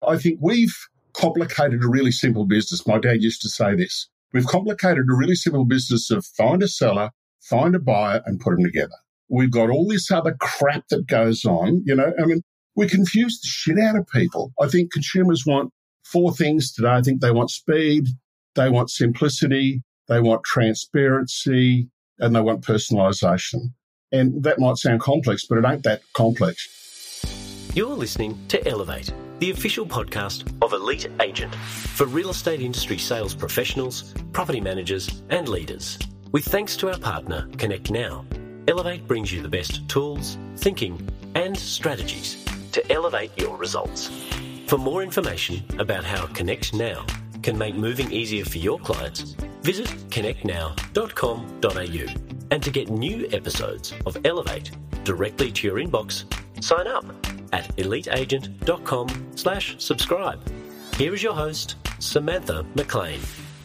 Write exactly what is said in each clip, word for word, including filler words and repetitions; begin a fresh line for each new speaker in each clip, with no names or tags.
I think we've complicated a really simple business. My dad used to say this. We've complicated a really simple business of find a seller, find a buyer, and put them together. We've got all this other crap that goes on. You know, I mean, we confuse the shit out of people. I think consumers want four things today. I think they want speed, they want simplicity, they want transparency, and they want personalisation. And that might sound complex, but it ain't that complex.
You're listening to Elevate, the official podcast of Elite Agent for real estate industry sales professionals, property managers and leaders. With thanks to our partner, Connect Now, Elevate brings you the best tools, thinking and strategies to elevate your results. For more information about how Connect Now can make moving easier for your clients, visit connect now dot com dot a u. And to get new episodes of Elevate directly to your inbox, sign up at eliteagent.com slash subscribe. Here is your host, Samantha McLean.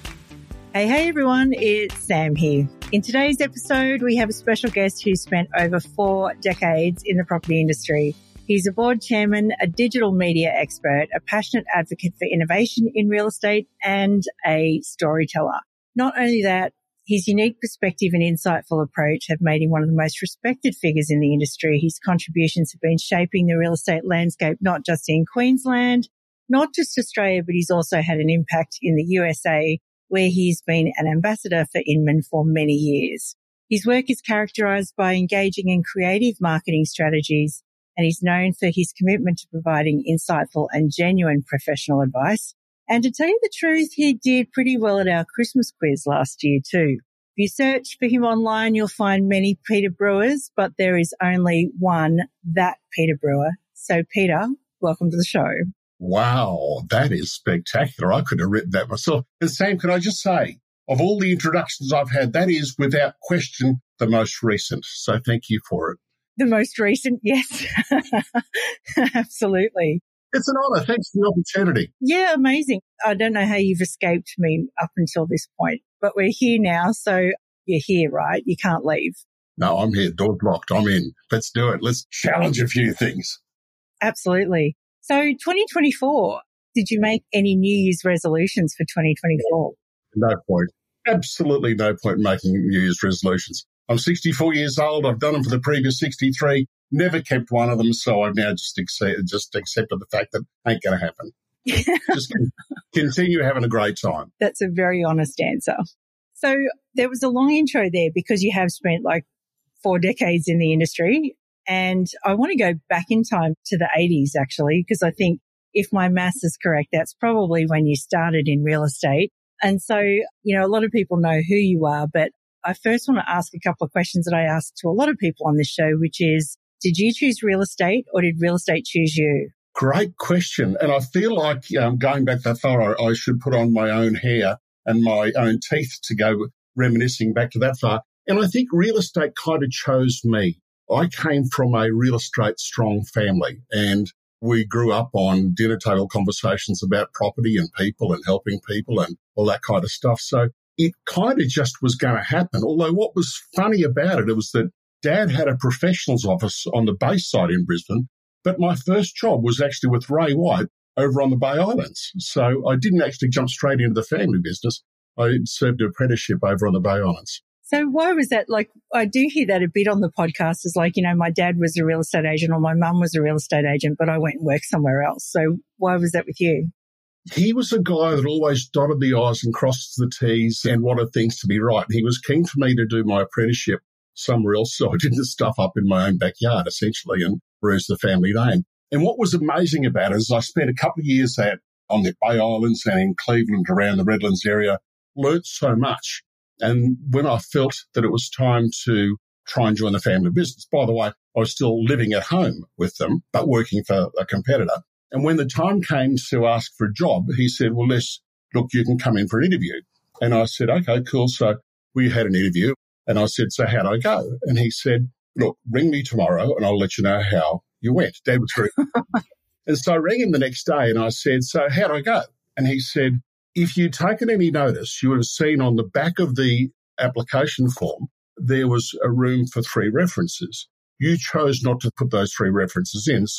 Hey, hey everyone, it's Sam here. In today's episode, we have a special guest who spent over four decades in the property industry. He's a board chairman, a digital media expert, a passionate advocate for innovation in real estate, and a storyteller. Not only that, his unique perspective and insightful approach have made him one of the most respected figures in the industry. His contributions have been shaping the real estate landscape, not just in Queensland, not just Australia, but he's also had an impact in the U S A, where he's been an ambassador for Inman for many years. His work is characterized by engaging in creative marketing strategies, and he's known for his commitment to providing insightful and genuine professional advice. And to tell you the truth, he did pretty well at our Christmas quiz last year too. If you search for him online, you'll find many Peter Brewers, but there is only one, that Peter Brewer. So Peter, welcome to the show.
Wow, that is spectacular. I could have written that myself. And Sam, can I just say, of all the introductions I've had, that is without question the most recent. So thank you for it.
The most recent, yes. Absolutely.
It's an honour. Thanks for the opportunity.
Yeah, amazing. I don't know how you've escaped me up until this point, but we're here now. So you're here, right? You can't leave.
No, I'm here. Door's locked. I'm in. Let's do it. Let's challenge a few things.
Absolutely. So twenty twenty-four, did you make any New Year's resolutions for twenty twenty-four?
No point. Absolutely no point in making New Year's resolutions. I'm sixty-four years old. I've done them for the previous sixty-three. Never kept one of them, so I've now just, accept, just accepted the fact that ain't going to happen. Just continue having a great time.
That's a very honest answer. So there was a long intro there because you have spent like four decades in the industry. And I want to go back in time to the eighties, actually, because I think if my maths is correct, that's probably when you started in real estate. And so, you know, a lot of people know who you are, but I first want to ask a couple of questions that I ask to a lot of people on this show, which is, did you choose real estate or did real estate choose you?
Great question. And I feel like um, going back that far, I, I should put on my own hair and my own teeth to go reminiscing back to that far. And I think real estate kind of chose me. I came from a real estate strong family, and we grew up on dinner table conversations about property and people and helping people and all that kind of stuff. So it kind of just was going to happen. Although what was funny about it, it was that Dad had a professionals office on the Bayside in Brisbane, but my first job was actually with Ray White over on the Bay Islands. So I didn't actually jump straight into the family business. I served an apprenticeship over on the Bay Islands.
So why was that? Like, I do hear that a bit on the podcast. Is like, you know, my dad was a real estate agent or my mum was a real estate agent, but I went and worked somewhere else. So why was that with you?
He was a guy that always dotted the I's and crossed the T's and wanted things to be right. He was keen for me to do my apprenticeship somewhere else, so I did the stuff up in my own backyard, essentially, and bruised the family name. And what was amazing about it is I spent a couple of years at, on the Bay Islands and in Cleveland, around the Redlands area, learnt so much. And when I felt that it was time to try and join the family business, by the way, I was still living at home with them, but working for a competitor. And when the time came to ask for a job, he said, well, Les, look, you can come in for an interview. And I said, okay, cool. So we had an interview. And I said, so how'd I go? And he said, look, ring me tomorrow and I'll let you know how you went. Dad was very And so I rang him the next day and I said, so how'd I go? And he said, if you'd taken any notice, you would have seen on the back of the application form, there was a room for three references. You chose not to put those three references in. So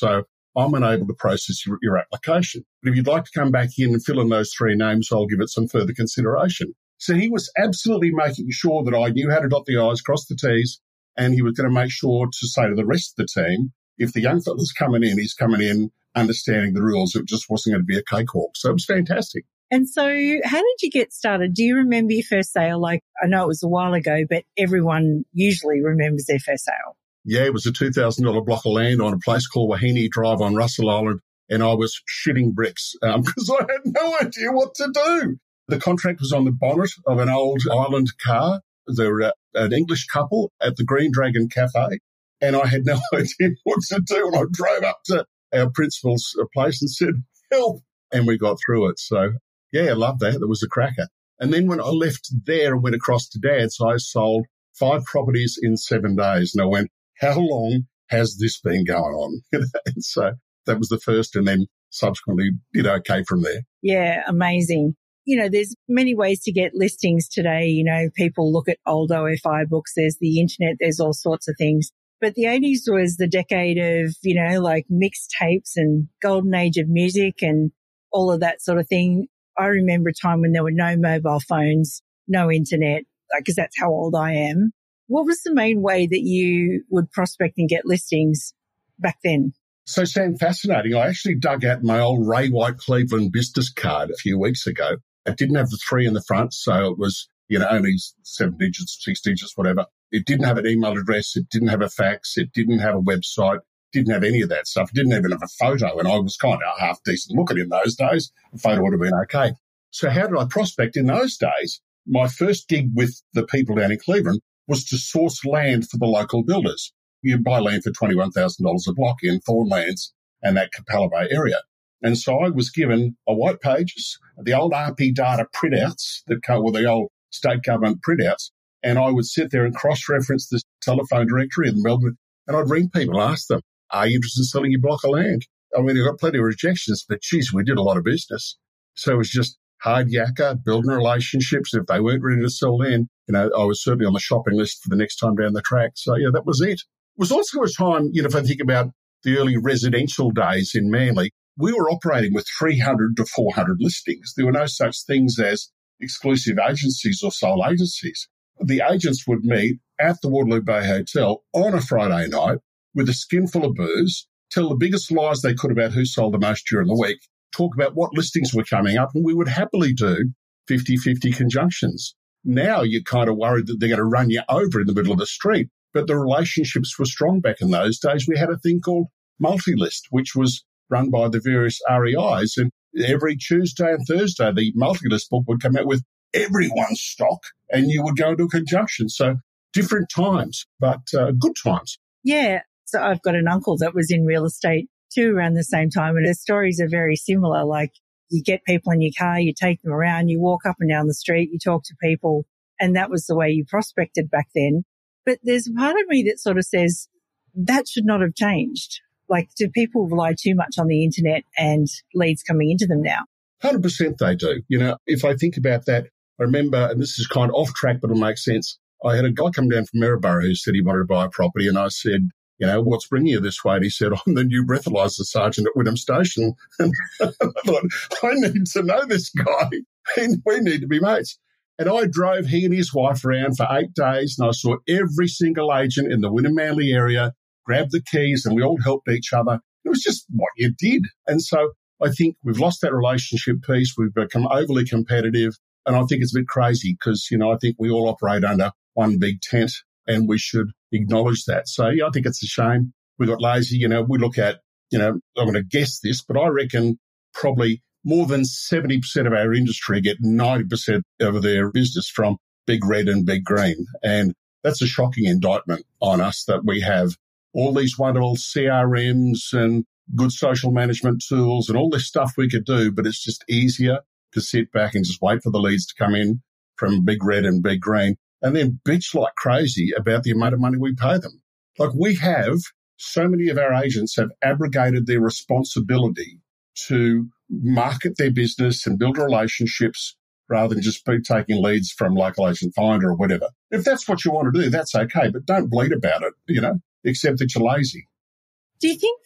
I'm unable to process your, your application. But if you'd like to come back in and fill in those three names, I'll give it some further consideration. So he was absolutely making sure that I knew how to dot the I's, cross the T's, and he was going to make sure to say to the rest of the team, if the young fella's coming in, he's coming in understanding the rules. It just wasn't going to be a cakewalk. So it was fantastic.
And so how did you get started? Do you remember your first sale? Like, I know it was a while ago, but everyone usually remembers their first sale.
Yeah, it was a two thousand dollars block of land on a place called Wahine Drive on Russell Island, and I was shitting bricks because um, I had no idea what to do. The contract was on the bonnet of an old island car. They were uh, an English couple at the Green Dragon Cafe, and I had no idea what to do. And I drove up to our principal's place and said, help, and we got through it. So, yeah, I loved that. That was a cracker. And then when I left there and went across to Dad's, I sold five properties in seven days. And I went, how long has this been going on? And so that was the first, and then subsequently did okay from there.
Yeah, amazing. You know, there's many ways to get listings today. You know, people look at old O F I books. There's the internet. There's all sorts of things. But the eighties was the decade of, you know, like mixtapes and golden age of music and all of that sort of thing. I remember a time when there were no mobile phones, no internet, because that's how old I am. What was the main way that you would prospect and get listings back then?
So, Sam, fascinating. I actually dug out my old Ray White Cleveland business card a few weeks ago. It didn't have the three in the front, so it was, you know, only seven digits, six digits, whatever. It didn't have an email address. It didn't have a fax. It didn't have a website. Didn't have any of that stuff. It didn't even have a photo, and I was kind of half decent looking in those days. A photo would have been okay. So how did I prospect in those days? My first gig with the people down in Cleveland was to source land for the local builders. You buy land for twenty-one thousand dollars a block in Thornlands and that Capella Bay area. And so I was given a white pages, the old R P data printouts that come with the old state government printouts, and I would sit there and cross-reference the telephone directory in Melbourne, and I'd ring people and ask them, are you interested in selling your block of land? I mean, I got plenty of rejections, but geez, we did a lot of business. So it was just hard yakka, building relationships. If they weren't ready to sell then, you know, I was certainly on the shopping list for the next time down the track. So, yeah, that was it. It was also a time, you know, if I think about the early residential days in Manly, we were operating with three hundred to four hundred listings. There were no such things as exclusive agencies or sole agencies. The agents would meet at the Waterloo Bay Hotel on a Friday night with a skinful of booze, tell the biggest lies they could about who sold the most during the week, talk about what listings were coming up, and we would happily do fifty-fifty conjunctions. Now you're kind of worried that they're going to run you over in the middle of the street, but the relationships were strong back in those days. We had a thing called Multilist, which was run by the various R E Is, and every Tuesday and Thursday, the Multilist book would come out with everyone's stock, and you would go into a conjunction. So different times, but uh, good times.
Yeah. So I've got an uncle that was in real estate too around the same time, and the stories are very similar. Like, you get people in your car, you take them around, you walk up and down the street, you talk to people, and that was the way you prospected back then. But there's a part of me that sort of says that should not have changed. Like, do people rely too much on the internet and leads coming into them now?
one hundred percent they do. You know, if I think about that, I remember, and this is kind of off track, but it'll make sense. I had a guy come down from Maryborough who said he wanted to buy a property, and I said, you know, what's bringing you this way? And he said, I'm the new breathalyzer sergeant at Wynnum Station. And I thought, I need to know this guy, and we need to be mates. And I drove he and his wife around for eight days, and I saw every single agent in the Wynnum Manly area, grabbed the keys, and we all helped each other. It was just what you did. And so I think we've lost that relationship piece. We've become overly competitive. And I think it's a bit crazy because, you know, I think we all operate under one big tent, and we should acknowledge that. So, yeah, I think it's a shame. We got lazy. You know, we look at, you know, I'm going to guess this, but I reckon probably more than seventy percent of our industry get ninety percent of their business from Big Red and Big Green. And that's a shocking indictment on us that we have all these wonderful C R Ms and good social management tools and all this stuff we could do, but it's just easier to sit back and just wait for the leads to come in from Big Red and Big Green and then bitch like crazy about the amount of money we pay them. Like, we have, so many of our agents have abrogated their responsibility to market their business and build relationships rather than just be taking leads from Local Agent Finder or whatever. If that's what you want to do, that's okay, but don't bleat about it, you know, except that you're lazy.
Do you think that,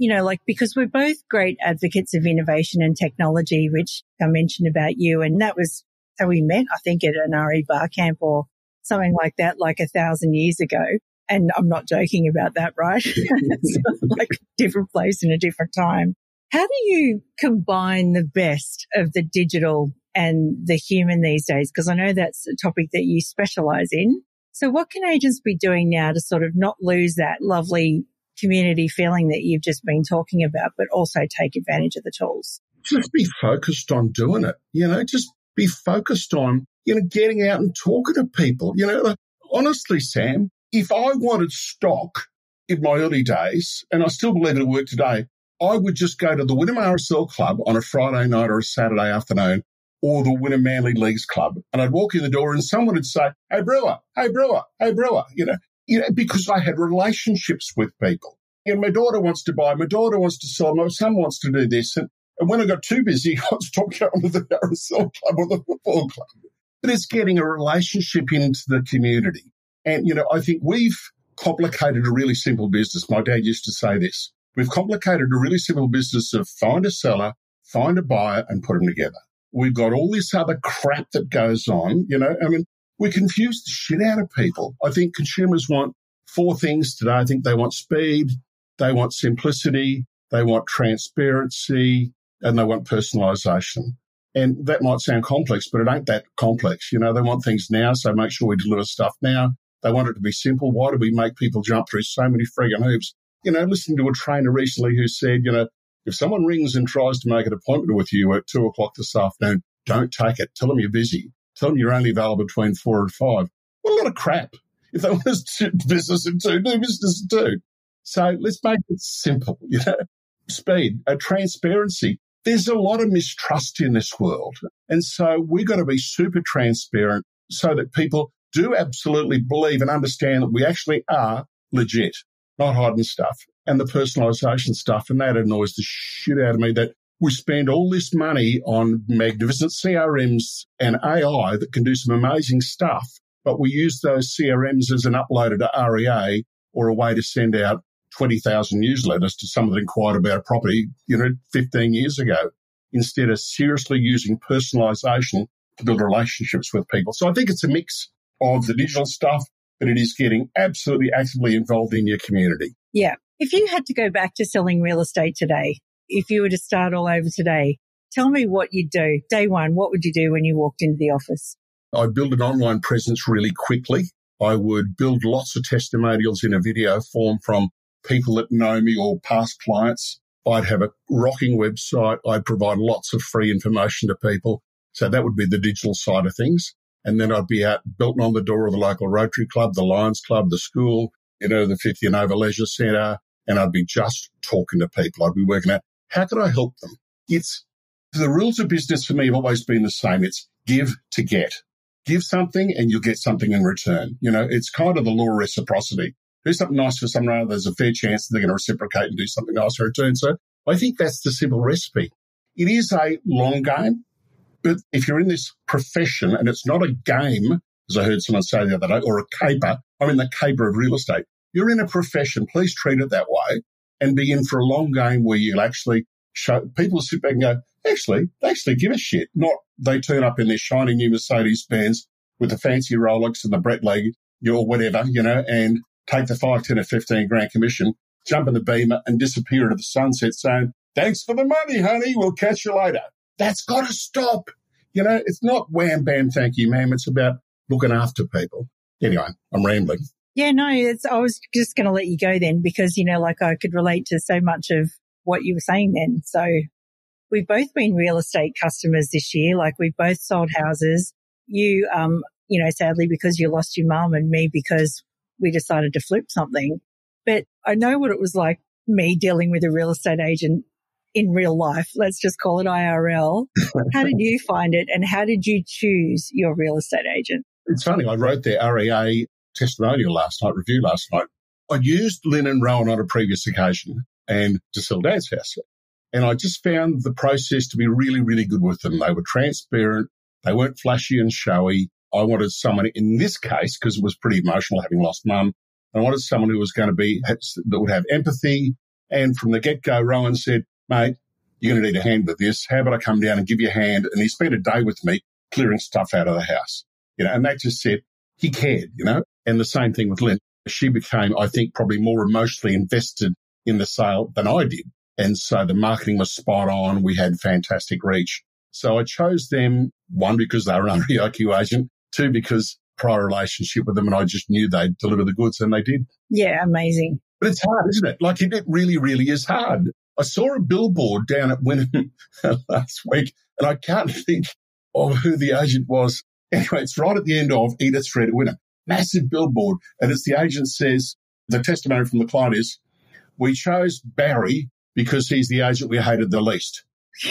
you know, like, because we're both great advocates of innovation and technology, which I mentioned about you, and that was how we met, I think, at an R E bar camp or something like that, like a thousand years ago. And I'm not joking about that, right? It's like a different place in a different time. How do you combine the best of the digital and the human these days? Because I know that's a topic that you specialize in. So what can agents be doing now to sort of not lose that lovely community feeling that you've just been talking about, but also take advantage of the tools?
Just be focused on doing it. You know, just be focused on, you know, getting out and talking to people. You know, like, honestly, Sam, if I wanted stock in my early days, and I still believe it'll work today, I would just go to the Wynnum R S L Club on a Friday night or a Saturday afternoon, or the Wynnum Manly Leagues Club. And I'd walk in the door and someone would say, hey, Brewer, hey, Brewer, hey, Brewer, you know, you know, because I had relationships with people. You know, my daughter wants to buy, my daughter wants to sell, my son wants to do this. And, and when I got too busy, I stopped going to the R S L Club or the football club. But it's getting a relationship into the community. And, you know, I think we've complicated a really simple business. My dad used to say this. We've complicated a really simple business of find a seller, find a buyer, and put them together. We've got all this other crap that goes on. You know, I mean, we confuse the shit out of people. I think consumers want four things today. I think they want speed, they want simplicity, they want transparency, and they want personalisation. And that might sound complex, but it ain't that complex. You know, they want things now, so make sure we deliver stuff now. They want it to be simple. Why do we make people jump through so many friggin' hoops? You know, listening to a trainer recently who said, you know, if someone rings and tries to make an appointment with you at two o'clock this afternoon, don't take it. Tell them you're busy. Tell them you're only available between four and five. What a lot of crap. If they want to do business in two, do business in two. So let's make it simple, you know. Speed, uh, transparency. There's a lot of mistrust in this world. And so we've got to be super transparent so that people do absolutely believe and understand that we actually are legit, not hiding stuff. And the personalisation stuff, and that annoys the shit out of me, that we spend all this money on magnificent C R Ms and A I that can do some amazing stuff, but we use those C R Ms as an uploader to R E A or a way to send out twenty thousand newsletters to someone that inquired about a property, you know, fifteen years ago, instead of seriously using personalisation to build relationships with people. So I think it's a mix of the digital stuff, but it is getting absolutely actively involved in your community.
Yeah. If you had to go back to selling real estate today, if you were to start all over today, tell me what you'd do. Day one, what would you do when you walked into the office?
I'd build an online presence really quickly. I would build lots of testimonials in a video form from people that know me or past clients. I'd have a rocking website. I'd provide lots of free information to people. So that would be the digital side of things. And then I'd be out belting on the door of the local Rotary Club, the Lions Club, the school, you know, the fifty and over Leisure Centre, and I'd be just talking to people. I'd be working out, how can I help them? It's the rules of business for me have always been the same. It's give to get. Give something and you'll get something in return. You know, it's kind of the law of reciprocity. Do something nice for someone else, there's a fair chance that they're going to reciprocate and do something nice in return. So I think that's the simple recipe. It is a long game, but if you're in this profession and it's not a game, as I heard someone say the other day, or a caper, I'm in the caper of real estate. You're in a profession, please treat it that way and be in for a long game where you'll actually show people sit back and go, actually, they actually give a shit. Not they turn up in their shiny new Mercedes Benz with the fancy Rolex and the Brett leg or whatever, you know, and take the five, ten or fifteen grand commission, jump in the Beamer and disappear into the sunset saying, thanks for the money, honey. We'll catch you later. That's got to stop. You know, it's not wham, bam, thank you, ma'am. It's about looking after people. Anyway, I'm rambling.
Yeah, no, it's, I was just going to let you go then because, you know, like I could relate to so much of what you were saying then. So we've both been real estate customers this year. Like we've both sold houses. You, um, you know, sadly because you lost your mum and me because we decided to flip something. But I know what it was like me dealing with a real estate agent in real life. Let's just call it I R L. How did you find it and how did you choose your real estate agent?
It's funny. I wrote their R E A testimonial last night, review last night. I used Lynn and Rowan on a previous occasion and to sell Dad's house. And I just found the process to be really, really good with them. They were transparent. They weren't flashy and showy. I wanted someone in this case, because it was pretty emotional having lost mum, I wanted someone who was going to be, that would have empathy And from the get-go, Rowan said, mate, you're going to need a hand with this. How about I come down and give you a hand? And he spent a day with me clearing stuff out of the house. You know, and that just said he cared, you know. And the same thing with Lynn. She became, I think, probably more emotionally invested in the sale than I did. And so the marketing was spot on. We had fantastic reach. So I chose them, one, because they were an R E I Q agent, two, because prior relationship with them, and I just knew they'd deliver the goods, and they did.
Yeah, amazing.
But it's hard, isn't it? Like, it, it really, really is hard. I saw a billboard down at Wynnum last week, and I can't think of who the agent was. Anyway, it's right at the end of Edith Street at Wynnum. Massive billboard. And it's the agent says, the testimony from the client is, we chose Barry because he's the agent we hated the least.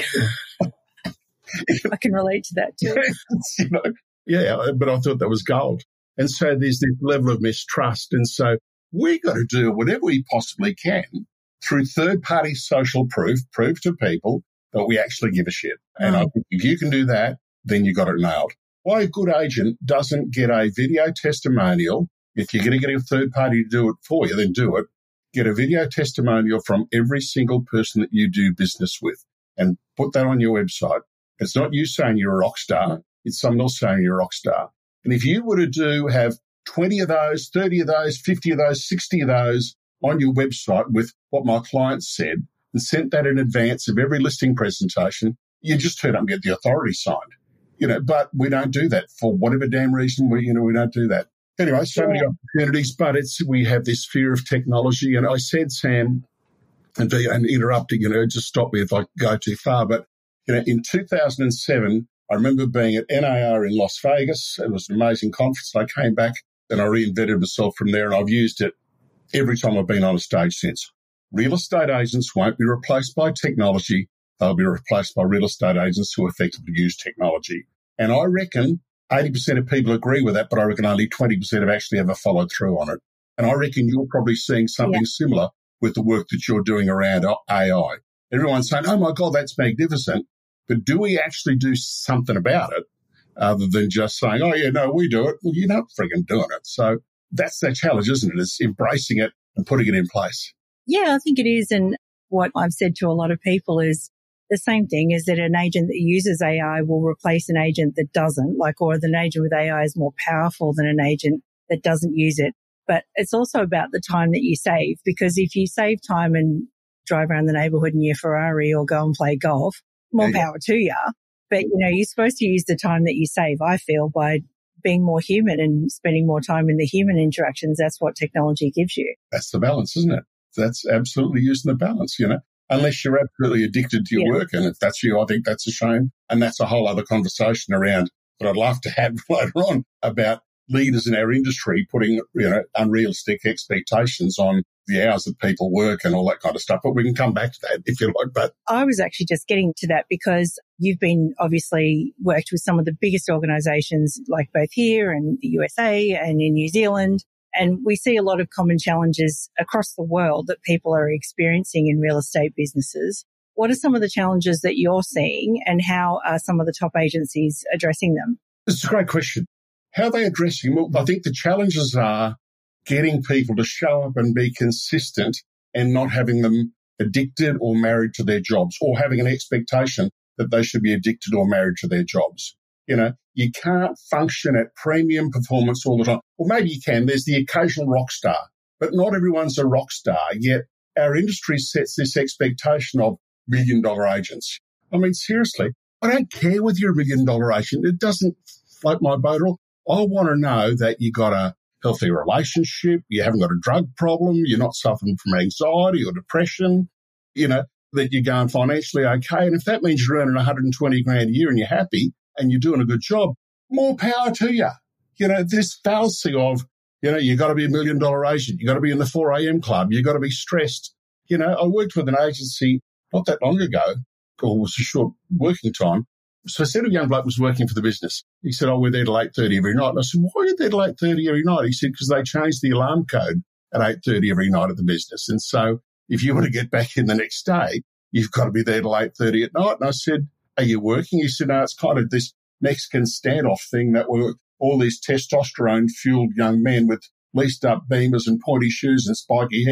I can relate to that too.
you know, yeah, but I thought that was gold. And so there's this level of mistrust. And so we've got to do whatever we possibly can through third-party social proof, prove to people that we actually give a shit. Mm. And I think if you can do that, then you got it nailed. Why a good agent doesn't get a video testimonial, if you're going to get a third party to do it for you, then do it. Get a video testimonial from every single person that you do business with and put that on your website. It's not you saying you're a rock star. It's someone else saying you're a rock star. And if you were to do have twenty of those, thirty of those, fifty of those, sixty of those on your website with what my client said and sent that in advance of every listing presentation, you just turn up and get the authority signed. You know, but we don't do that for whatever damn reason. We, you know, we don't do that. Anyway, so yeah. many opportunities, but it's we have this fear of technology. And I said, Sam, and, and interrupting, you know, just stop me if I go too far. But you know, in two thousand seven, I remember being at N A R in Las Vegas. It was an amazing conference. I came back and I reinvented myself from there, and I've used it every time I've been on a stage since. Real estate agents won't be replaced by technology. They'll be replaced by real estate agents who effectively use technology. And I reckon eighty percent of people agree with that, but I reckon only twenty percent have actually ever followed through on it. And I reckon you're probably seeing something yeah. similar with the work that you're doing around A I. Everyone's saying, oh, my God, that's magnificent. But do we actually do something about it other than just saying, oh, yeah, no, we do it? Well, you're not frigging doing it. So that's the challenge, isn't it? It's embracing it and putting it in place.
Yeah, I think it is. And what I've said to a lot of people is, the same thing is that an agent that uses A I will replace an agent that doesn't, like, or an agent with A I is more powerful than an agent that doesn't use it. But it's also about the time that you save, because if you save time and drive around the neighborhood in your Ferrari or go and play golf, more yeah. power to you. But, you know, you're supposed to use the time that you save, I feel, by being more human and spending more time in the human interactions. That's what technology gives you.
That's the balance, isn't it? That's absolutely using the balance, you know. Unless you're absolutely addicted to your yeah. work. And if that's you, I think that's a shame. And that's a whole other conversation around that I'd love to have later on about leaders in our industry putting, you know, unrealistic expectations on the hours that people work and all that kind of stuff. But we can come back to that if you like. But
I was actually just getting to that because you've been obviously worked with some of the biggest organizations, like both here and the U S A and in New Zealand. And we see a lot of common challenges across the world that people are experiencing in real estate businesses. What are some of the challenges that you're seeing, and how are some of the top agencies addressing them?
It's a great question. How are they addressing them? Well, I think the challenges are getting people to show up and be consistent and not having them addicted or married to their jobs, or having an expectation that they should be addicted or married to their jobs. You know, you can't function at premium performance all the time. Or maybe you can. There's the occasional rock star, but not everyone's a rock star. Yet our industry sets this expectation of million dollar agents. I mean, seriously, I don't care whether you're a million dollar agent. It doesn't float my boat at all. I want to know that you got a healthy relationship, you haven't got a drug problem, you're not suffering from anxiety or depression, you know, that you're going financially okay. And if that means you're earning one hundred twenty grand a year and you're happy, and you're doing a good job, more power to you. You know, this fallacy of, you know, you got to be a million dollar agent, you got to be in the four a.m. club, you got to be stressed. You know, I worked with an agency not that long ago, or it was a short working time. So I said a young bloke was working for the business. He said, oh, we're there till eight thirty every night. And I said, why are you there till eight thirty every night? He said, because they changed the alarm code at eight thirty every night at the business. And so if you want to get back in the next day, you've got to be there till eight thirty at night. And I said, are you working? He said, no, it's kind of this Mexican standoff thing that were all these testosterone-fueled young men with leased-up Beamers and pointy shoes and spiky hair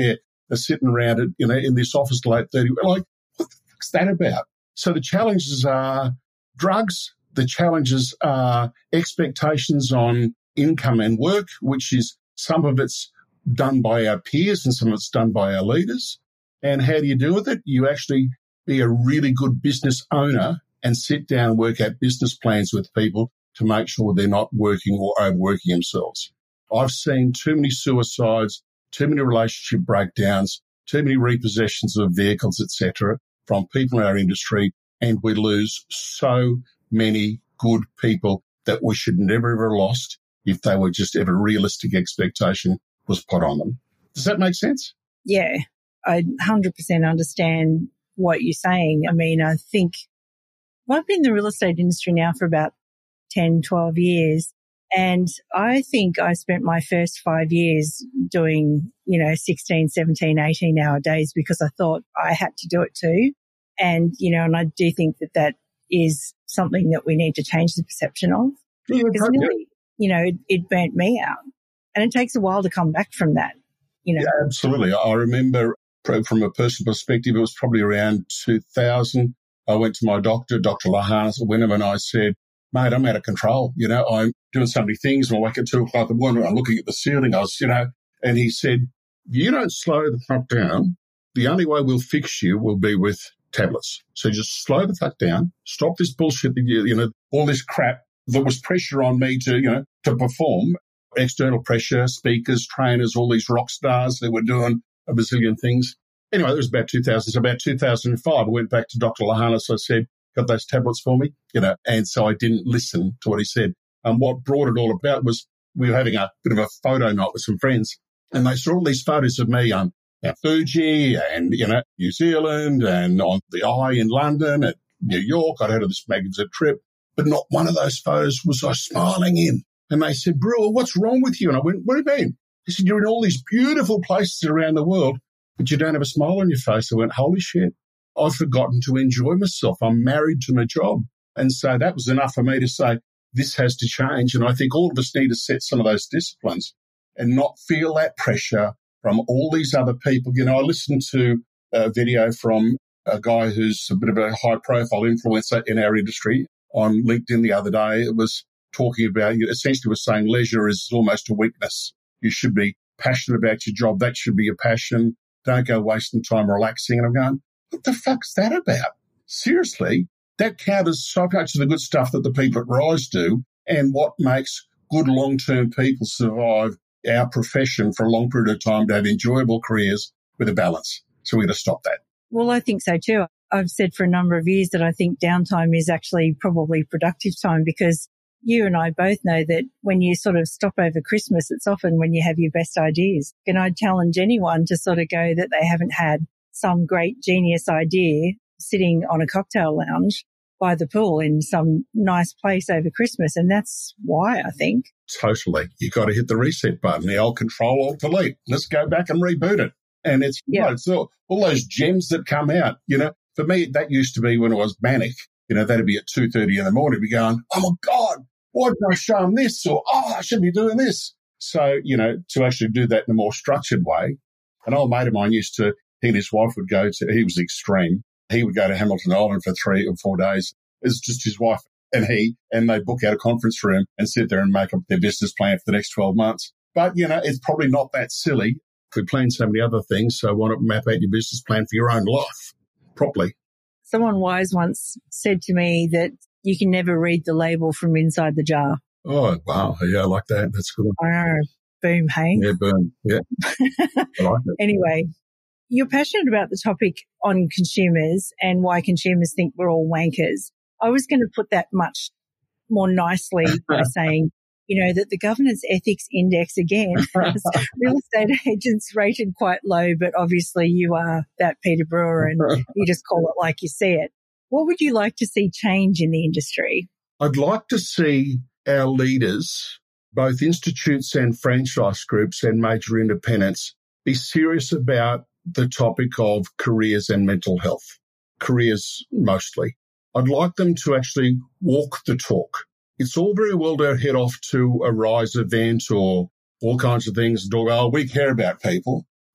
are sitting around it, you know, in this office till eight thirty. We're like, what the fuck's that about? So the challenges are drugs. The challenges are expectations on income and work, which is some of it's done by our peers and some of it's done by our leaders. And how do you deal with it? You actually be a really good business owner and sit down and work out business plans with people to make sure they're not working or overworking themselves. I've seen too many suicides, too many relationship breakdowns, too many repossessions of vehicles, et cetera, from people in our industry, and we lose so many good people that we should never ever lost if they were just ever realistic expectation was put on them. Does that make sense?
Yeah, I one hundred percent understand what you're saying. I mean, I think well, I've been in the real estate industry now for about ten, twelve years. And I think I spent my first five years doing, you know, sixteen, seventeen, eighteen hour days because I thought I had to do it too. And, you know, and I do think that that is something that we need to change the perception of.
Yeah,
because really, you know, it, it burnt me out. And it takes a while to come back from that, you know.
Yeah, absolutely. I remember from a personal perspective, it was probably around two thousand. I went to my doctor, Doctor Lahanas at Wynnum, and I said, mate, I'm out of control. You know, I'm doing so many things. And I wake at two o'clock in the morning, I'm looking at the ceiling. I was, you know, and he said, if you don't slow the fuck down, the only way we'll fix you will be with tablets. So just slow the fuck down, stop this bullshit, that you, you know, all this crap that was pressure on me to, you know, to perform, external pressure, speakers, trainers, all these rock stars that were doing a bazillion things. Anyway, it was about two thousand. So about two thousand five, I went back to Doctor Lahanas. I said, got those tablets for me, you know, and so I didn't listen to what he said. And what brought it all about was we were having a bit of a photo night with some friends, and they saw all these photos of me on at Fuji and, you know, New Zealand and on the Eye in London, at New York. I'd had this magazine trip, but not one of those photos was I smiling in. And they said, Brewer, what's wrong with you? And I went, what do you mean? They said, you're in all these beautiful places around the world, but you don't have a smile on your face. I went, holy shit, I've forgotten to enjoy myself. I'm married to my job. And so that was enough for me to say, this has to change. And I think all of us need to set some of those disciplines and not feel that pressure from all these other people. You know, I listened to a video from a guy who's a bit of a high-profile influencer in our industry on LinkedIn the other day. It was talking about, essentially was saying leisure is almost a weakness. You should be passionate about your job. That should be your passion. Don't go wasting time relaxing. And I'm going, what the fuck's that about? Seriously, that counters so much of the good stuff that the people at Rise do and what makes good long-term people survive our profession for a long period of time to have enjoyable careers with a balance. So we're going to stop that.
Well, I think so too. I've said for a number of years that I think downtime is actually probably productive time because you and I both know that when you sort of stop over Christmas, it's often when you have your best ideas. And I'd challenge anyone to sort of go that they haven't had some great genius idea sitting on a cocktail lounge by the pool in some nice place over Christmas. And that's why, I think.
Totally. You got to hit the reset button, the old control, alt delete. Let's go back and reboot it. And it's, yeah. you know, it's all, all those gems that come out. You know, for me, that used to be when I was manic. You know, that'd be at two thirty in the morning, be going, oh my God, why did I show them this? Or, oh, I should be doing this. So, you know, to actually do that in a more structured way. An old mate of mine used to, he and his wife would go to, he was extreme. He would go to Hamilton Island for three or four days. It was just his wife and he, and they book out a conference room and sit there and make up their business plan for the next twelve months. But, you know, it's probably not that silly. We plan so many other things, so why not map out your business plan for your own life properly?
Someone wise once said to me that you can never read the label from inside the jar.
Oh, wow. Yeah, I like that. That's good.
I know. Boom, hey?
Yeah, boom. Yeah. I like it.
Anyway, you're passionate about the topic on consumers and why consumers think we're all wankers. I was going to put that much more nicely by saying, you know, that the governance ethics index, again, has real estate agents rated quite low, but obviously you are that Peter Brewer and you just call it like you see it. What would you like to see change in the industry?
I'd like to see our leaders, both institutes and franchise groups and major independents, be serious about the topic of careers and mental health, careers mostly. I'd like them to actually walk the talk. It's all very well to head off to a Rise event or all kinds of things and talk, oh, we care about people.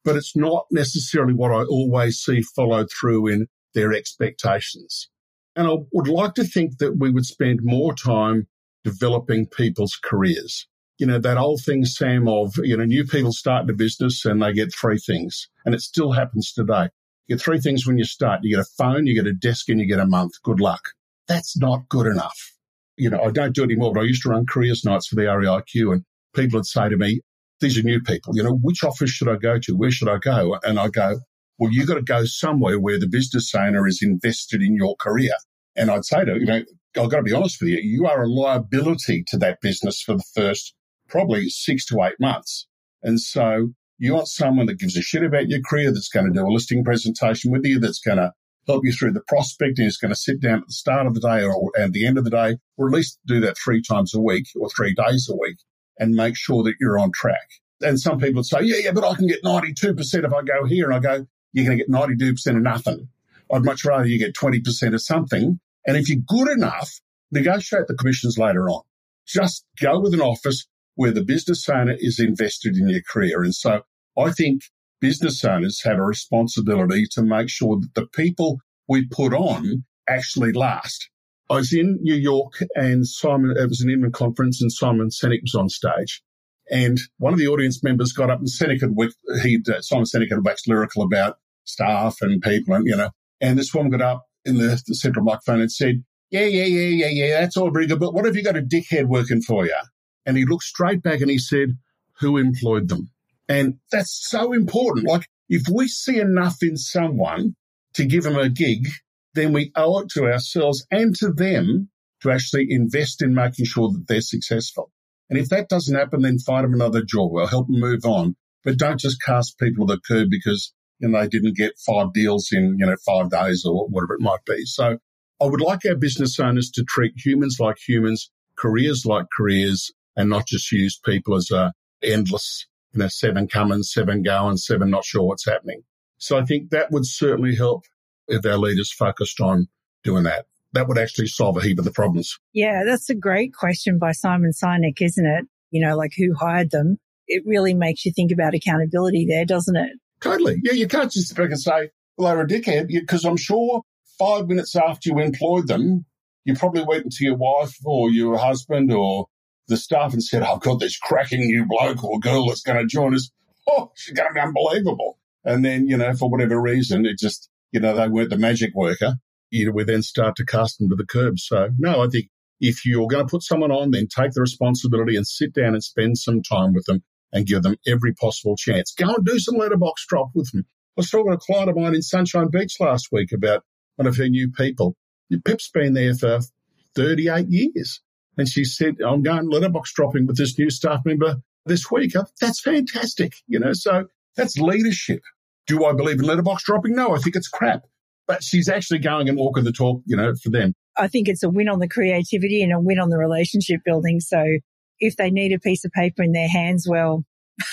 but it's not necessarily what I always see followed through in their expectations. And I would like to think that we would spend more time developing people's careers. You know, that old thing, Sam, of, you know, new people start a business and they get three things. And it still happens today. You get three things when you start. You get a phone, you get a desk, and you get a month. Good luck. That's not good enough. You know, I don't do it anymore, but I used to run careers nights for the R E I Q, and people would say to me, these are new people, you know, which office should I go to? Where should I go? And I go, well, you've got to go somewhere where the business owner is invested in your career. And I'd say to, you know, I've got to be honest with you, you are a liability to that business for the first probably six to eight months. And so you want someone that gives a shit about your career, that's going to do a listing presentation with you, that's going to help you through the prospecting, is going to sit down at the start of the day or at the end of the day, or at least do that three times a week or three days a week and make sure that you're on track. And some people would say, yeah, yeah, but I can get ninety-two percent if I go here. And I go, you're going to get ninety-two percent of nothing. I'd much rather you get twenty percent of something. And if you're good enough, negotiate the commissions later on. Just go with an office where the business owner is invested in your career. And so I think business owners have a responsibility to make sure that the people we put on actually last. I was in New York and Simon, it was an Inman conference, and Simon Sinek was on stage. And one of the audience members got up, and Sinek had, he'd, uh, Simon Sinek had waxed lyrical about staff and people, and, you know, and this woman got up in the, the central microphone and said, yeah, yeah, yeah, yeah, yeah, that's all very good, but what have you got a dickhead working for you? And he looked straight back and he said, who employed them? And that's so important. Like, if we see enough in someone to give them a gig, then we owe it to ourselves and to them to actually invest in making sure that they're successful. And if that doesn't happen, then find them another job. We'll help them move on. But don't just cast people to the curb because, you know, they didn't get five deals in, you know, five days or whatever it might be. So I would like our business owners to treat humans like humans, careers like careers, and not just use people as a endless, you know, seven coming, seven going, seven not sure what's happening. So I think that would certainly help if our leaders focused on doing that. That would actually solve a heap of the problems.
Yeah, that's a great question by Simon Sinek, isn't it? You know, like who hired them? It really makes you think about accountability there, doesn't it?
Totally. Yeah, you can't just back and say, well, they were a dickhead, because I'm sure five minutes after you employed them, you probably went to your wife or your husband or the staff and said, oh, I've got this cracking new bloke or girl that's going to join us. Oh, she's going to be unbelievable. And then, you know, for whatever reason, it just, you know, they weren't the magic worker. You would then start to cast them to the curb. So, no, I think if you're going to put someone on, then take the responsibility and sit down and spend some time with them and give them every possible chance. Go and do some letterbox drop with them. I was talking to a client of mine in Sunshine Beach last week about one of her new people. Pip's been there for thirty-eight years. And she said, I'm going letterbox dropping with this new staff member this week. That's fantastic. You know, so that's leadership. Do I believe in letterbox dropping? No, I think it's crap. But she's actually going and walking the talk, you know, for them.
I think it's a win on the creativity and a win on the relationship building. So if they need a piece of paper in their hands, well,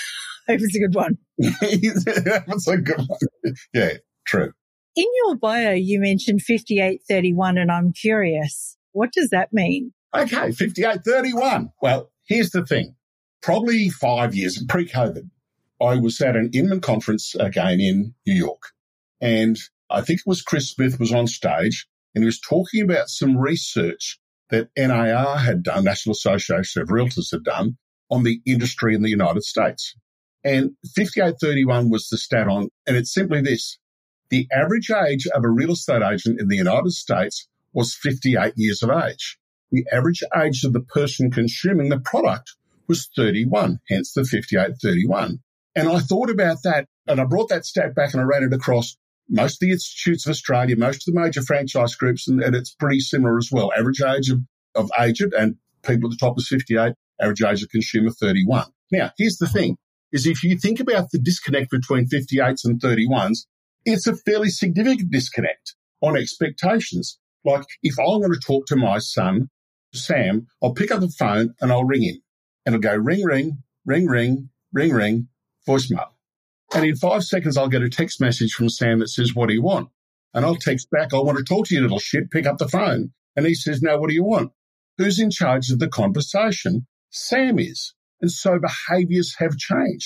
I hope it's a good one.
That's a good one. Yeah, true.
In your bio, you mentioned fifty-eight thirty-one, and I'm curious, what does that mean?
Okay, fifty-eight thirty-one. Well, here's the thing. Probably five years, pre-COVID, I was at an Inman conference again in New York. And I think it was Chris Smith was on stage, and he was talking about some research that N A R had done, National Association of Realtors had done, on the industry in the United States. And fifty-eight thirty-one was the stat on, and it's simply this. The average age of a real estate agent in the United States was fifty-eight years of age. The average age of the person consuming the product was thirty-one, hence the fifty-eight thirty-one. And I thought about that, and I brought that stat back and I ran it across most of the institutes of Australia, most of the major franchise groups, and, and it's pretty similar as well. Average age of, of agent, and people at the top is fifty-eight, average age of consumer thirty-one. Now, here's the thing, is if you think about the disconnect between fifty-eights and thirty-ones, it's a fairly significant disconnect on expectations. Like, if I want to talk to my son, Sam, I'll pick up the phone and I'll ring him. And it'll go ring, ring, ring, ring, ring, ring, voicemail. And in five seconds, I'll get a text message from Sam that says, what do you want? And I'll text back, I want to talk to you, little shit, pick up the phone. And he says, no, what do you want? Who's in charge of the conversation? Sam is. And so behaviours have changed.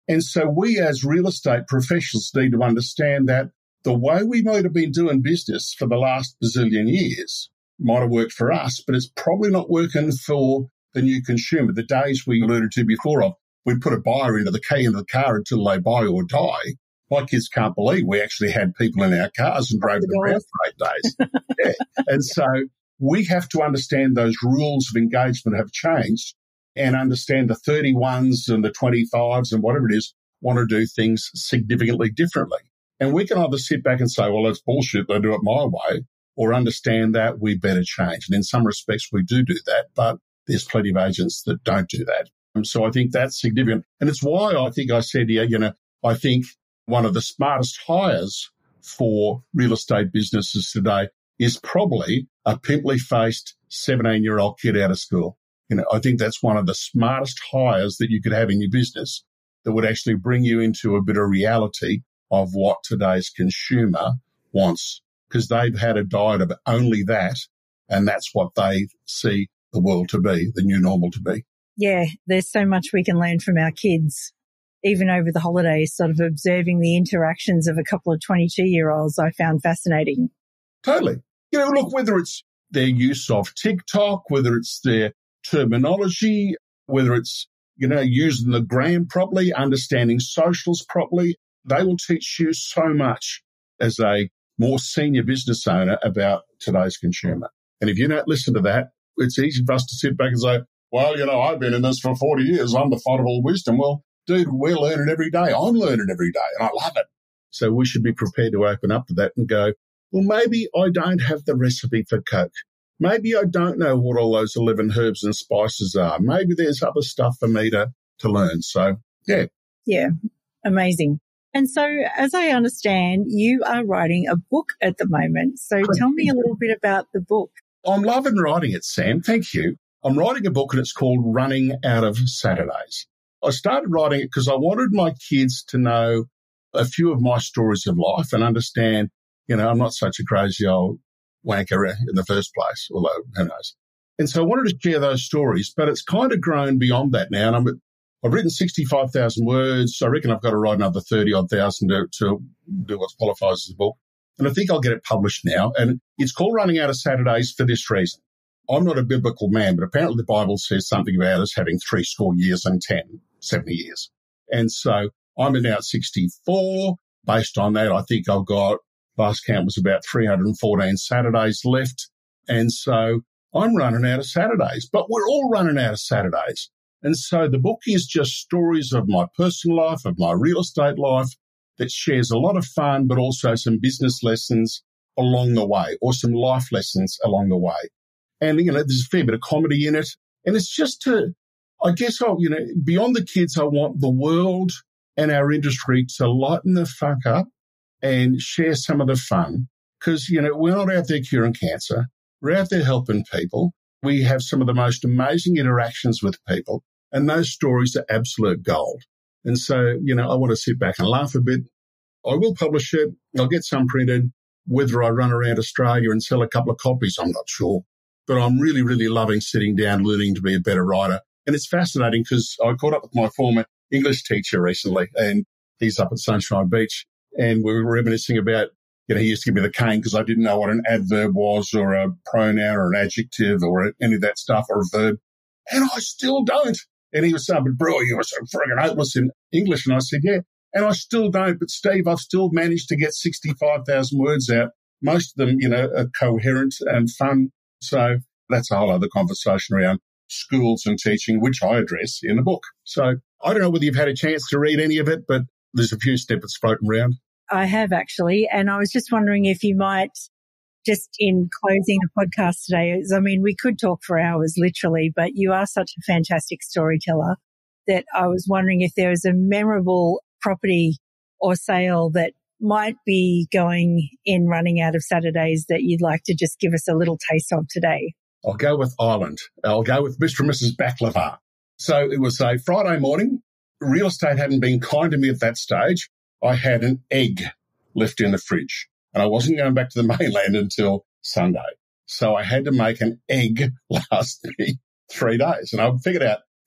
And so we as real estate professionals need to understand that the way we might have been doing business for the last bazillion years might have worked for us, but it's probably not working for the new consumer. The days we alluded to before of we put a buyer into the key into the car until they buy or die. My kids can't believe we actually had people in our cars and drove them around for eight days. Yeah. And so we have to understand those rules of engagement have changed and understand the thirty-ones and the twenty-fives and whatever it is want to do things significantly differently. And we can either sit back and say, well, that's bullshit, they do it my way, or understand that we better change. And in some respects, we do do that, but there's plenty of agents that don't do that. And so I think that's significant. And it's why I think I said here, you know, I think one of the smartest hires for real estate businesses today is probably a pimply-faced seventeen-year-old kid out of school. You know, I think that's one of the smartest hires that you could have in your business that would actually bring you into a bit of reality of what today's consumer wants, because they've had a diet of only that, and that's what they see the world to be, the new normal to be.
Yeah, there's so much we can learn from our kids, even over the holidays, sort of observing the interactions of a couple of twenty-two-year-olds I found fascinating.
Totally. You know, look, whether it's their use of TikTok, whether it's their terminology, whether it's, you know, using the gram properly, understanding socials properly, they will teach you so much as a more senior business owner about today's consumer. And if you don't listen to that, it's easy for us to sit back and say, well, you know, I've been in this for forty years. I'm the font of all wisdom. Well, dude, we're learning every day. I'm learning every day, and I love it. So we should be prepared to open up to that and go, well, maybe I don't have the recipe for Coke. Maybe I don't know what all those eleven herbs and spices are. Maybe there's other stuff for me to, to learn. So, yeah.
Yeah, amazing. And so, as I understand, you are writing a book at the moment. So tell me a little bit about the book.
I'm loving writing it, Sam. Thank you. I'm writing a book and it's called Running Out of Saturdays. I started writing it because I wanted my kids to know a few of my stories of life and understand, you know, I'm not such a crazy old wanker in the first place, although who knows. And so I wanted to share those stories, but it's kind of grown beyond that now. And I'm, I've written sixty-five thousand words. So I reckon I've got to write another thirty-odd thousand to, to do what qualifies as a book. And I think I'll get it published now. And it's called Running Out of Saturdays for this reason. I'm not a biblical man, but apparently the Bible says something about us having three score years and ten, seventy years. And so I'm now at sixty-four. Based on that, I think I've got, last count was about three hundred fourteen Saturdays left. And so I'm running out of Saturdays, but we're all running out of Saturdays. And so the book is just stories of my personal life, of my real estate life, that shares a lot of fun, but also some business lessons along the way, or some life lessons along the way. And, you know, there's a fair bit of comedy in it. And it's just to, I guess, I'll, you know, beyond the kids, I want the world and our industry to lighten the fuck up and share some of the fun. Because, you know, we're not out there curing cancer. We're out there helping people. We have some of the most amazing interactions with people. And those stories are absolute gold. And so, you know, I want to sit back and laugh a bit. I will publish it. I'll get some printed. Whether I run around Australia and sell a couple of copies, I'm not sure. But I'm really, really loving sitting down, learning to be a better writer. And it's fascinating because I caught up with my former English teacher recently, and he's up at Sunshine Beach. And we were reminiscing about, you know, he used to give me the cane because I didn't know what an adverb was or a pronoun or an adjective or any of that stuff or a verb. And I still don't. And he was saying, but bro, you were so friggin' hopeless in English. And I said, yeah, and I still don't. But Steve, I've still managed to get sixty-five thousand words out. Most of them, you know, are coherent and fun. So that's a whole other conversation around schools and teaching, which I address in the book. So I don't know whether you've had a chance to read any of it, but there's a few snippets floating around.
I have actually. And I was just wondering if you might, just in closing the podcast today, I mean, we could talk for hours literally, but you are such a fantastic storyteller that I was wondering if there was a memorable property or sale that might be going in Running Out of Saturdays that you'd like to just give us a little taste of today.
I'll go with Ireland. I'll go with Mister and Missus Baklava. So it was a Friday morning. Real estate hadn't been kind to me at that stage. I had an egg left in the fridge and I wasn't going back to the mainland until Sunday. So I had to make an egg last me three days. And I figured out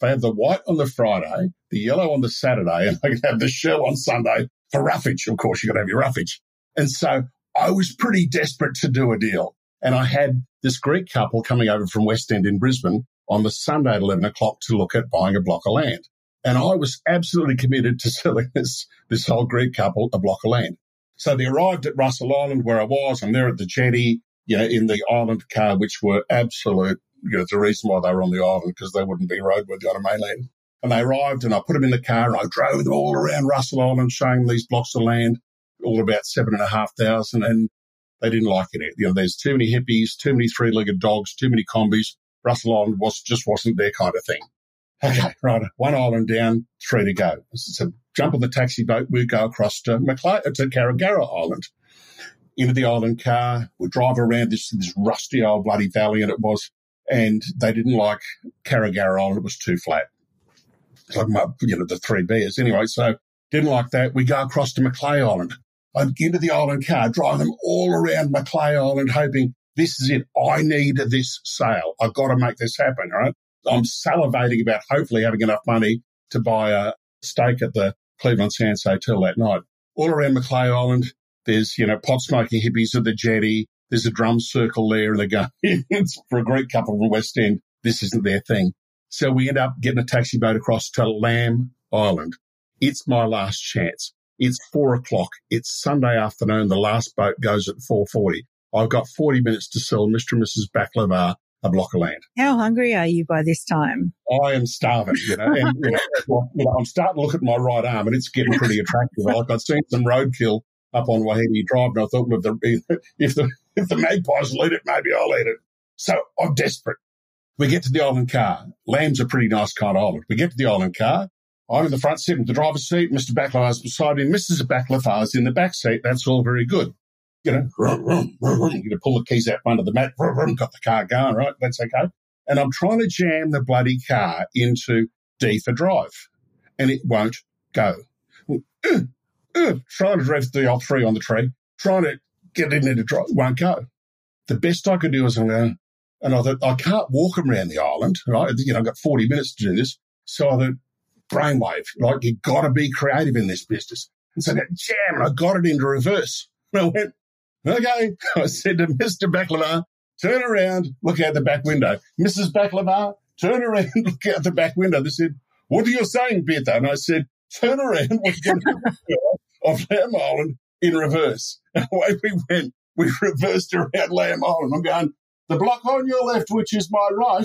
They have the white on the Friday, the yellow on the Saturday, and they have the shell on Sunday for roughage. Of course, you've got to have your roughage. And so I was pretty desperate to do a deal. And I had this Greek couple coming over from West End in Brisbane on the Sunday at eleven o'clock to look at buying a block of land. And I was absolutely committed to selling this, this whole Greek couple a block of land. So they arrived at Russell Island where I was, and they're at the jetty, you know, in the island car, which were absolute, you know, the reason why they were on the island, because they wouldn't be roadworthy on a mainland. And they arrived, and I put them in the car, and I drove them all around Russell Island, showing them these blocks of land, all about seven and a half thousand, and they didn't like it. You know, there's too many hippies, too many three-legged dogs, too many combis. Russell Island was just wasn't their kind of thing. Okay, right, one island down, three to go. So jump on the taxi boat, we go across to Macleay, to Carragara Island. Into the island car, we drive around this, this rusty old bloody valley, and it was, and they didn't like Carragara Island, it was too flat. It's like, my, you know, the three bears. Anyway, so didn't like that. We go across to Macleay Island. I get into the island car, drive them all around Macleay Island, hoping this is it. I need this sale. I've got to make this happen, right? I'm salivating about hopefully having enough money to buy a steak at the Cleveland Sands Hotel that night. All around Macleay Island, there's, you know, pot-smoking hippies at the jetty. There's a drum circle there, and they go, it's for a Greek couple from West End. This isn't their thing. So we end up getting a taxi boat across to Lamb Island. It's my last chance. It's four o'clock. It's Sunday afternoon. The last boat goes at four forty. I've got forty minutes to sell Mister and Missus Baklava a block of land.
How hungry are you by this time?
I am starving, you know, and you know, well, you know, I'm starting to look at my right arm, and it's getting pretty attractive. Like, I'd seen some roadkill up on Wahiti Drive, and I thought, well, if the, if the, if the magpies will eat it, maybe I'll eat it. So I'm desperate. We get to the island car. Lamb's a pretty nice kind of island. We get to the island car. I'm in the front seat, in the driver's seat. Mister Baklava's beside me. Missus Baklava's in the back seat. That's all very good. You know, vroom, vroom, vroom, you're going to pull the keys out under the mat, vroom, vroom, got the car going, right? That's okay. And I'm trying to jam the bloody car into D for drive, and it won't go. Uh, uh, trying to drive the old three on the tree, trying to get it into drive, won't go. The best I could do is I'm going, and I thought, I can't walk them around the island, right? You know, I've got forty minutes to do this. So I thought, brainwave, like, you've got to be creative in this business. And so I got jam, and I got it into reverse. And I went, okay. I said to Mister Baklava, turn around, look out the back window. Missus Baklava, turn around, look out the back window. They said, what are you saying, Peter? And I said, turn around, look at the of Lamb Island in reverse. And away we went. We reversed around Lamb Island. I'm going, the block on your left, which is my right.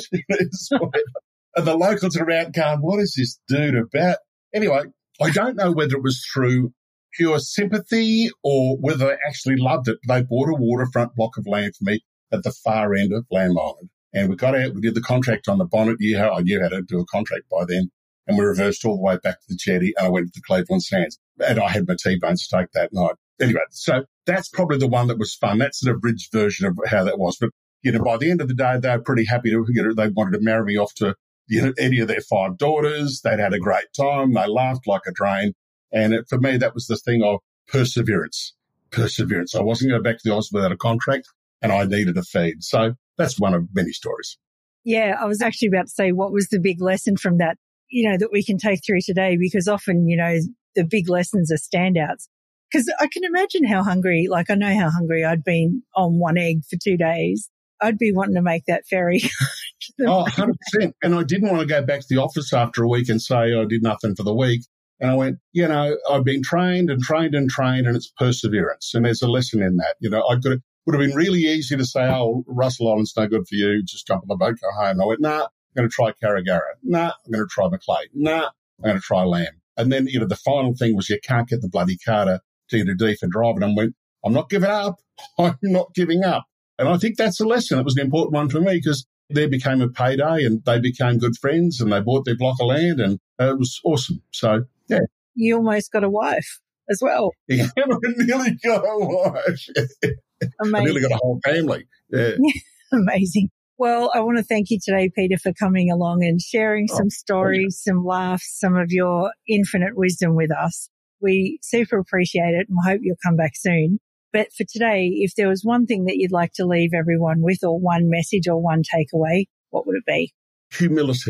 And the locals are around going, what is this dude about? Anyway, I don't know whether it was through pure sympathy or whether they actually loved it. They bought a waterfront block of land for me at the far end of Lamb Island. And we got out, we did the contract on the bonnet. You know, I knew how to do a contract by then. And we reversed all the way back to the jetty, and I went to the Cleveland Sands. And I had my T-bone steak that night. Anyway, so that's probably the one that was fun. That's the abridged version of how that was. But, you know, by the end of the day, they were pretty happy to, you know, they wanted to marry me off to, you know, any of their five daughters. They'd had a great time. They laughed like a drain. And it, for me, that was the thing of perseverance, perseverance. I wasn't going back to the Oz without a contract, and I needed a feed. So that's one of many stories.
Yeah, I was actually about to say, what was the big lesson from that, you know, that we can take through today? Because often, you know, the big lessons are standouts. Because I can imagine how hungry, like I know how hungry I'd been on one egg for two days. I'd be wanting to make that ferry.
Oh, one hundred percent. And I didn't want to go back to the office after a week and say I did nothing for the week. And I went, you know, I've been trained and trained and trained, and it's perseverance. And there's a lesson in that. You know, I could have, would have been really easy to say, oh, Russell Island's no good for you. Just jump on the boat, go home. And I went, nah, I'm going to try Carragara. Nah, I'm going to try Macleay. Nah, I'm going to try Lamb. And then, you know, the final thing was you can't get the bloody car to get a D for driving. And I went, I'm not giving up. I'm not giving up. And I think that's a lesson. It was an important one for me because there became a payday and they became good friends and they bought their block of land and it was awesome. So, yeah.
You almost got a wife as well.
Yeah, I nearly got a wife.
Amazing.
I nearly got a whole family. Yeah.
Amazing. Well, I want to thank you today, Peter, for coming along and sharing some oh, stories, yeah. some laughs, some of your infinite wisdom with us. We super appreciate it and we hope you'll come back soon. But for today, if there was one thing that you'd like to leave everyone with or one message or one takeaway, what would it be?
Humility.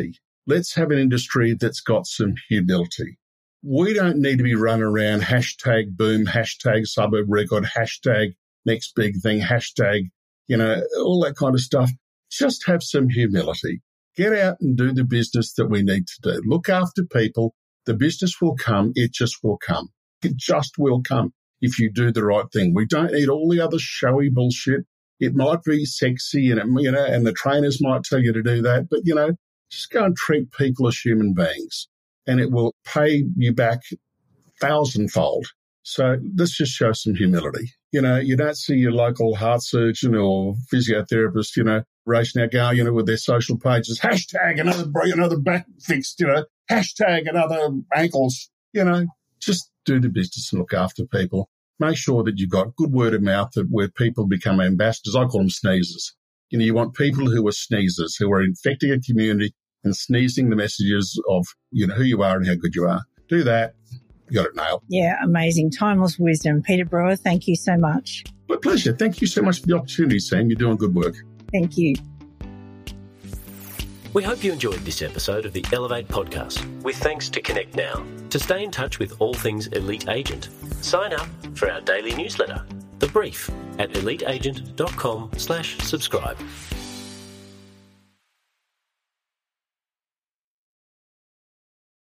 let's have an industry that's got some humility. We don't need to be running around hashtag boom, hashtag suburb record, hashtag next big thing, hashtag, you know, all that kind of stuff. Just have some humility. Get out and do the business that we need to do. Look after people. The business will come. It just will come. It just will come if you do the right thing. We don't need all the other showy bullshit. It might be sexy and, it, you know, and the trainers might tell you to do that, but, you know, just go and treat people as human beings and it will pay you back thousandfold. So let's just show some humility. You know, you don't see your local heart surgeon or physiotherapist, you know, racing out going, you know, with their social pages, hashtag another, another back fixed, you know, hashtag another ankles, you know, just do the business and look after people. Make sure that you've got good word of mouth that where people become ambassadors. I call them sneezers. You know, you want people who are sneezers, who are infecting a community and sneezing the messages of, you know, who you are and how good you are. Do that. You got it nailed.
Yeah, amazing. Timeless wisdom. Peter Brewer, thank you so much.
My pleasure. Thank you so much for the opportunity, Sam. You're doing good work.
Thank you.
We hope you enjoyed this episode of the Elevate podcast, with thanks to Connect Now. To stay in touch with all things Elite Agent, sign up for our daily newsletter, The Brief, at eliteagent.com slash subscribe.